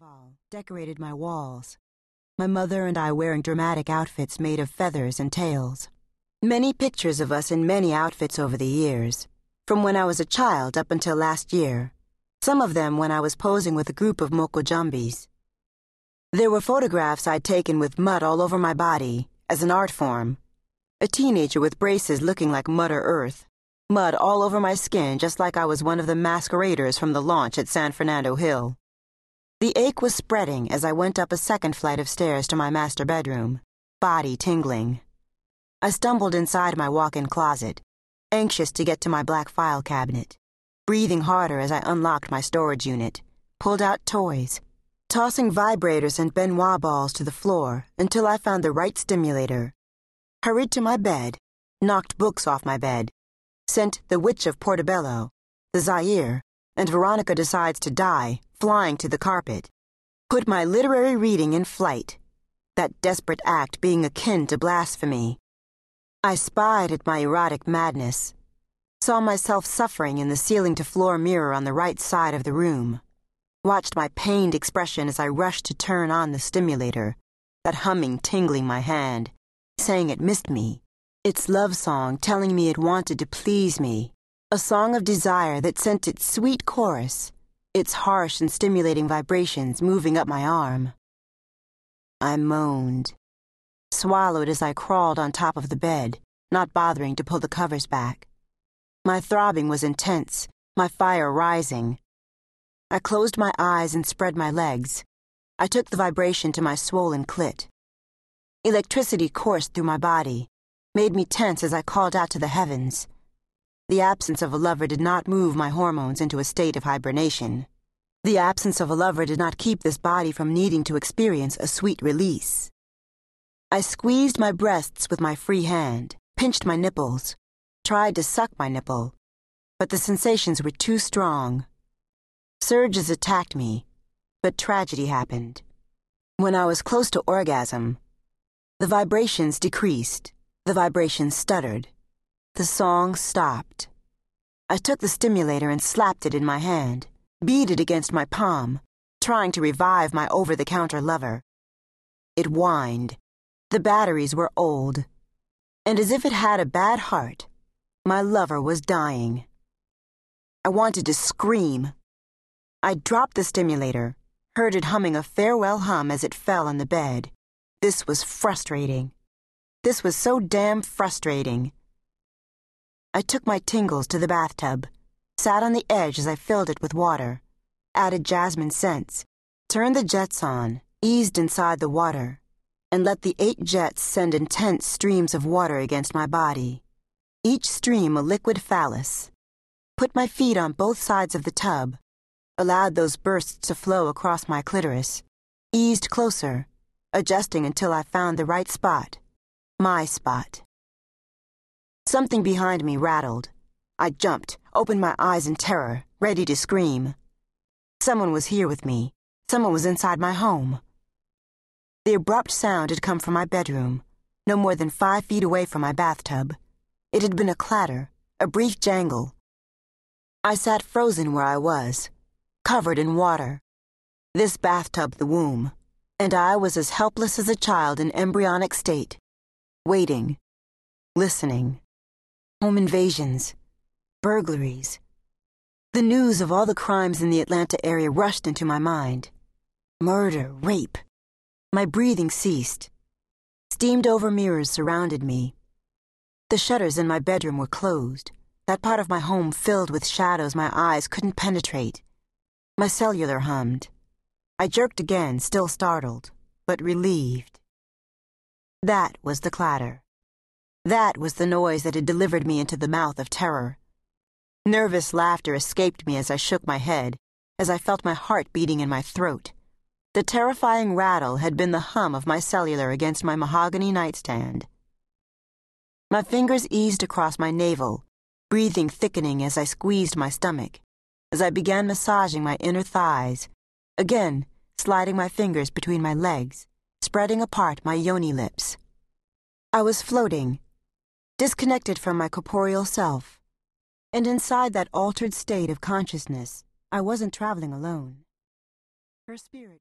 carnival decorated my walls, my mother and I wearing dramatic outfits made of feathers and tails. Many pictures of us in many outfits over the years, from when I was a child up until last year, some of them when I was posing with a group of Mokojambis. There were photographs I'd taken with mud all over my body, as an art form. A teenager with braces looking like Mudder Earth. Mud all over my skin just like I was one of the masqueraders from the launch at San Fernando Hill. The ache was spreading as I went up a second flight of stairs to my master bedroom, body tingling. I stumbled inside my walk-in closet, anxious to get to my black file cabinet, breathing harder as I unlocked my storage unit, pulled out toys, tossing vibrators and Benoit balls to the floor until I found the right stimulator, hurried to my bed, knocked books off my bed, sent The Witch of Portobello, The Zaire, and Veronica Decides to Die flying to the carpet, put my literary reading in flight, that desperate act being akin to blasphemy. I spied at my erotic madness, saw myself suffering in the ceiling-to-floor mirror on the right side of the room, watched my pained expression as I rushed to turn on the stimulator, that humming tingling my hand, saying it missed me, its love song telling me it wanted to please me, a song of desire that sent its sweet chorus, its harsh and stimulating vibrations moving up my arm. I moaned, swallowed as I crawled on top of the bed, not bothering to pull the covers back. My throbbing was intense, my fire rising. I closed my eyes and spread my legs. I took the vibration to my swollen clit. Electricity coursed through my body, made me tense as I called out to the heavens. The absence of a lover did not move my hormones into a state of hibernation. The absence of a lover did not keep this body from needing to experience a sweet release. I squeezed my breasts with my free hand, pinched my nipples, tried to suck my nipple, but the sensations were too strong. Surges attacked me, but tragedy happened. When I was close to orgasm, the vibrations decreased, the vibrations stuttered. The song stopped. I took the stimulator and slapped it in my hand, beat it against my palm, trying to revive my over-the-counter lover. It whined. The batteries were old, and as if it had a bad heart, my lover was dying. I wanted to scream. I dropped the stimulator, heard it humming a farewell hum as it fell on the bed. This was frustrating. This was so damn frustrating. I took my tingles to the bathtub, sat on the edge as I filled it with water, added jasmine scents, turned the jets on, eased inside the water, and let the 8 jets send intense streams of water against my body, each stream a liquid phallus. Put my feet on both sides of the tub, allowed those bursts to flow across my clitoris, eased closer, adjusting until I found the right spot, my spot. Something behind me rattled. I jumped, opened my eyes in terror, ready to scream. Someone was here with me. Someone was inside my home. The abrupt sound had come from my bedroom, no more than 5 feet away from my bathtub. It had been a clatter, a brief jangle. I sat frozen where I was, covered in water. This bathtub the womb, and I was as helpless as a child in embryonic state, waiting, listening. Home invasions, burglaries. The news of all the crimes in the Atlanta area rushed into my mind. Murder, rape. My breathing ceased. Steamed-over mirrors surrounded me. The shutters in my bedroom were closed, that part of my home filled with shadows my eyes couldn't penetrate. My cellular hummed. I jerked again, still startled, but relieved. That was the clatter. That was the noise that had delivered me into the mouth of terror. Nervous laughter escaped me as I shook my head, as I felt my heart beating in my throat. The terrifying rattle had been the hum of my cellular against my mahogany nightstand. My fingers eased across my navel, breathing thickening as I squeezed my stomach, as I began massaging my inner thighs, again sliding my fingers between my legs, spreading apart my yoni lips. I was floating, disconnected from my corporeal self, and inside that altered state of consciousness, I wasn't traveling alone. Her spirit